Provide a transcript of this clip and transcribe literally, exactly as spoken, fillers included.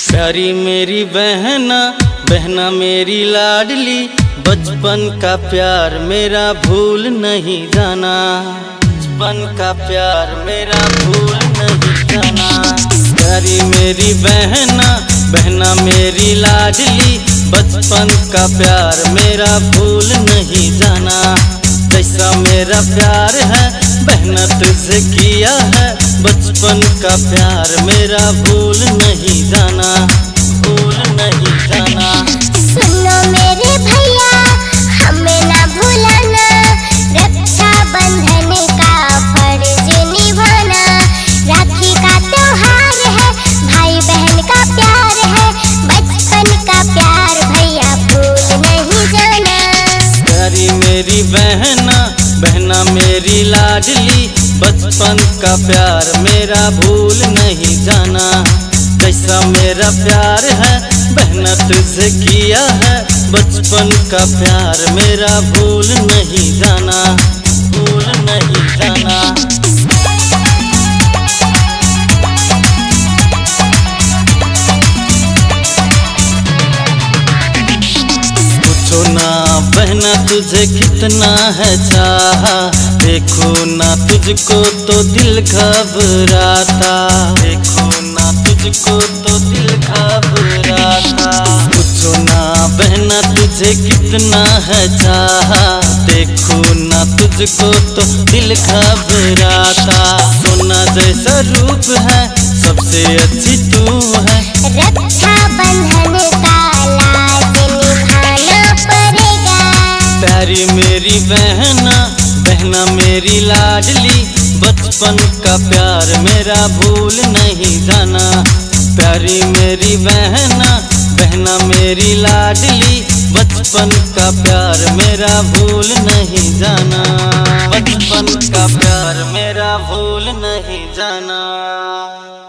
प्यारी मेरी बहना बहना मेरी लाडली, बचपन का प्यार मेरा भूल नहीं जाना। बचपन का प्यार मेरा भूल नहीं जाना। प्यारी मेरी बहना बहना मेरी लाडली, बचपन का प्यार मेरा भूल नहीं जाना। जैसा मेरा प्यार है बहना तुझसे किया है, बचपन का प्यार मेरा भूल नहीं जाना, भूल नहीं जाना। सुनो मेरे भैया हमें ना भूलना, रक्षा बंधन का फर्ज निभाना। राखी का त्योहार है, भाई बहन का प्यार है, बचपन का प्यार भैया भूल नहीं जाना। प्यारी मेरी बहना बहना मेरी लाडली, बचपन का प्यार मेरा भूल नहीं जाना। जैसा मेरा प्यार है बहना तुझसे किया है, बचपन का प्यार मेरा भूल नहीं जाना, भूल नहीं जाना। पूछो ना बहना तुझे कितना है चाहा, देखो ना तुझको तो दिल घबराता, देखो ना तुझको तो दिल घबराता। पूछो ना बहना तुझे कितना है चाहा, देखो ना तुझको तो दिल घबराता। सोना जैसा रूप है सबसे अच्छी तू है, रक्षा बंधन का लाज निभाना पड़ेगा। प्यारी मेरी बहना बहना मेरी लाडली, बचपन का प्यार मेरा भूल नहीं जाना। प्यारी मेरी बहना बहना मेरी लाडली, बचपन का प्यार मेरा भूल नहीं जाना, बचपन का प्यार मेरा भूल नहीं जाना।